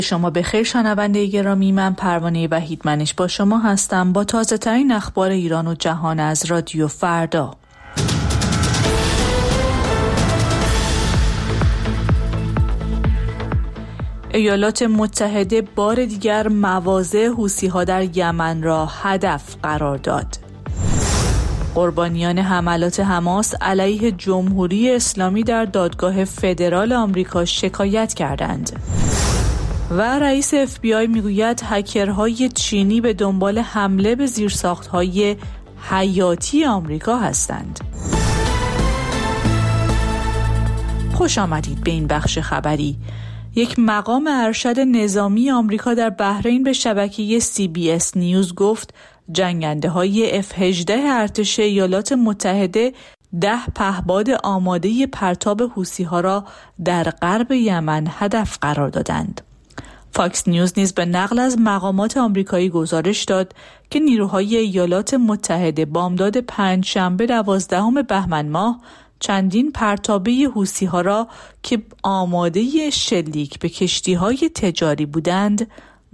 شما بخیر شنونده گرامی، من پروانه وحیدمنش با شما هستم با تازه ترین اخبار ایران و جهان از رادیو فردا. ایالات متحده بار دیگر مواضع حوثی‌ها در یمن را هدف قرار داد. قربانیان حملات حماس علیه جمهوری اسلامی در دادگاه فدرال آمریکا شکایت کردند. و رئیس FBI میگوید هکرهای چینی به دنبال حمله به زیرساخت‌های حیاتی آمریکا هستند. خوش آمدید به این بخش خبری. یک مقام ارشد نظامی آمریکا در بحرین به شبکه CBS نیوز گفت جنگنده‌های F-18 ارتش ایالات متحده 10 پهپاد آماده پرتاب حوثی‌ها را در غرب یمن هدف قرار دادند. فاکس نیوز نیز به نقل از مقامات آمریکایی گزارش داد که نیروهای ایالات متحده بامداد پنجشنبه 12 بهمن ماه چندین پرتابه حوثی‌ها را که آماده شلیک به کشتی‌های تجاری بودند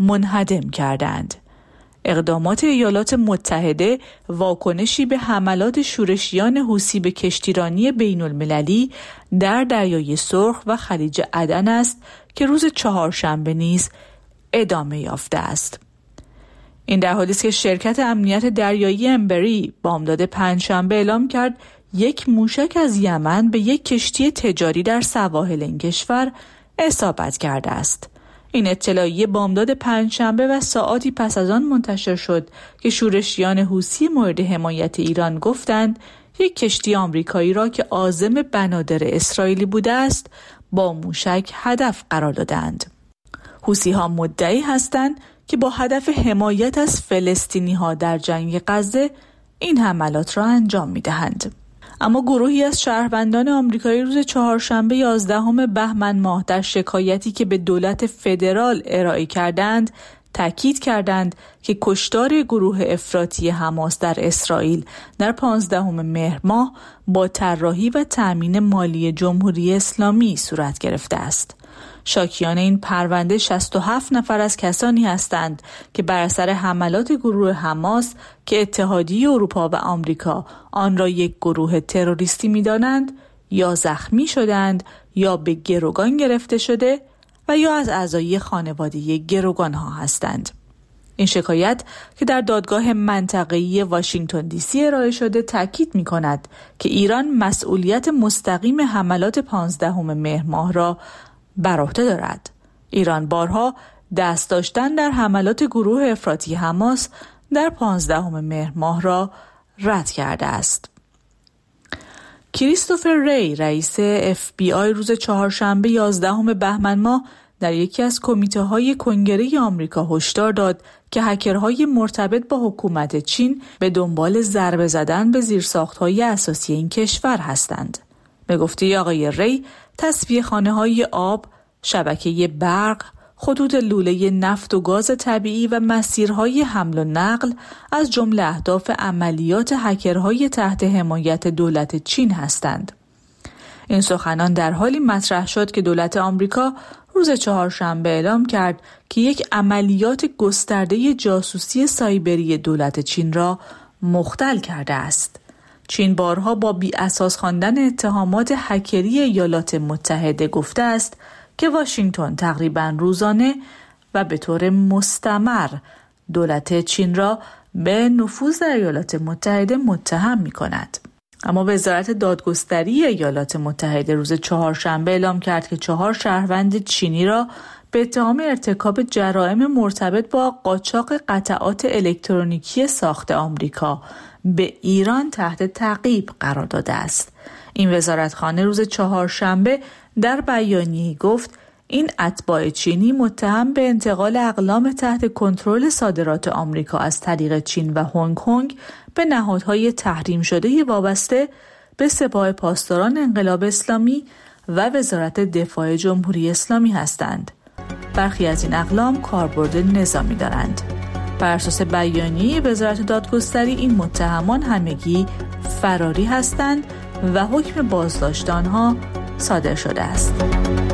منهدم کردند. اقدامات ایالات متحده واکنشی به حملات شورشیان حوثی به کشتیرانی بین‌المللی در دریای سرخ و خلیج عدن است که روز چهارشنبه نیز ادامه یافته است. این در حالی است که شرکت امنیت دریایی امبری بامداد پنجشنبه اعلام کرد یک موشک از یمن به یک کشتی تجاری در سواحل این کشور اصابت کرده است. این اطلاعیه بامداد پنجشنبه و ساعاتی پس از آن منتشر شد که شورشیان حوثی مورد حمایت ایران گفتند یک کشتی آمریکایی را که عازم بنادر اسرائیلی بوده است با موشک هدف قرار دادند. حوثی‌ها مدعی هستند که با هدف حمایت از فلسطینی‌ها در جنگ غزه این حملات را انجام می‌دهند. اما گروهی از شهروندان آمریکایی روز چهارشنبه 11 بهمن ماه در شکایتی که به دولت فدرال ارائه کردند تاکید کردند که کشتار گروه افراطی حماس در اسرائیل در 15 مهر ماه با طراحی و تأمین مالی جمهوری اسلامی صورت گرفته است. شاکیان این پرونده 67 نفر از کسانی هستند که بر اثر حملات گروه حماس که اتحادیه اروپا و آمریکا آن را یک گروه تروریستی می‌دانند یا زخمی شدند یا به گروگان گرفته شده و یا از اعضای خانواده گروگان‌ها هستند. این شکایت که در دادگاه منطقه‌ای واشنگتن دی سی ارائه شده تاکید می‌کند که ایران مسئولیت مستقیم حملات 15 مهر ماه را بر عهده دارد. ایران بارها دست داشتن در حملات گروه افراطی حماس در 15 مهر ماه را رد کرده است. کریستوفر ری رئیس FBI روز چهارشنبه 11 بهمن ماه در یکی از کمیته‌های کنگره آمریکا هشدار داد که هکرهای مرتبط با حکومت چین به دنبال ضربه زدن به زیرساخت‌های اساسی این کشور هستند. به گفته آقای ری، تصفیه خانه‌های آب، شبکه برق، خطوط لوله نفت و گاز طبیعی و مسیرهای حمل و نقل از جمله اهداف عملیات هکرهای تحت حمایت دولت چین هستند. این سخنان در حالی مطرح شد که دولت آمریکا روز چهارشنبه اعلام کرد که یک عملیات گسترده جاسوسی سایبری دولت چین را مختل کرده است. چین بارها با بی‌اساس خواندن اتهامات هکری ایالات متحده گفته است که واشنگتن تقریباً روزانه و به طور مستمر دولت چین را به نفوذ در ایالات متحده متهم می‌کند. اما وزارت دادگستری ایالات متحده روز چهارشنبه اعلام کرد که 4 شهروند چینی را به اتهام ارتکاب جرائم مرتبط با قاچاق قطعات الکترونیکی ساخت آمریکا به ایران تحت تعقیب قرار داده است. این وزارتخانه روز چهارشنبه در بیانیه‌ای گفت این اتباع چینی متهم به انتقال اقلام تحت کنترل صادرات آمریکا از طریق چین و هنگ کنگ به نهادهای تحریم شده وابسته به سپاه پاسداران انقلاب اسلامی و وزارت دفاع جمهوری اسلامی هستند. برخی از این اقلام کاربرد نظامی دارند. بر اساس بیانیه وزارت دادگستری این متهمان همگی فراری هستند و حکم بازداشت آنها صادر شده است.